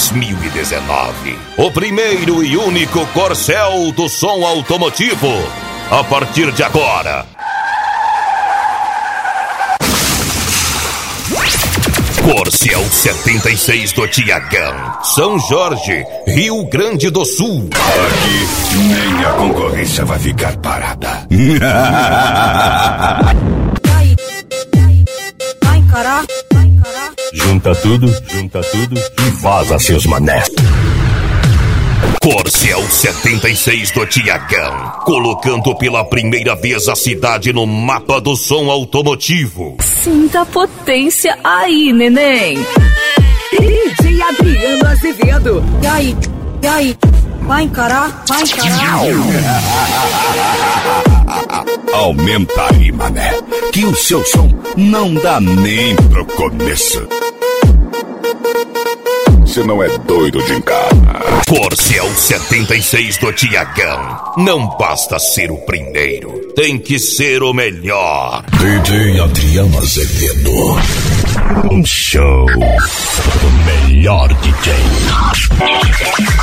2019. O primeiro e único Corcel do som automotivo. A partir de agora. Corcel 76 do Tiagão, São Jorge, Rio Grande do Sul. Aqui nem a concorrência vai ficar parada. Vai encarar. Junta tudo e vaza, seus manés. Corcel 76 do Tiagão, colocando pela primeira vez a cidade no mapa do som automotivo. Sinta a potência aí, neném. DJ Adriano Azevedo. E aí? Vai encarar? Aumenta aí, mané, que o seu som não dá nem pro começo. Você não é doido de encarnar. Corcel 76 do Tiagão. Não basta ser o primeiro, tem que ser o melhor. DJ Adriano Azevedo. Um show do melhor DJ.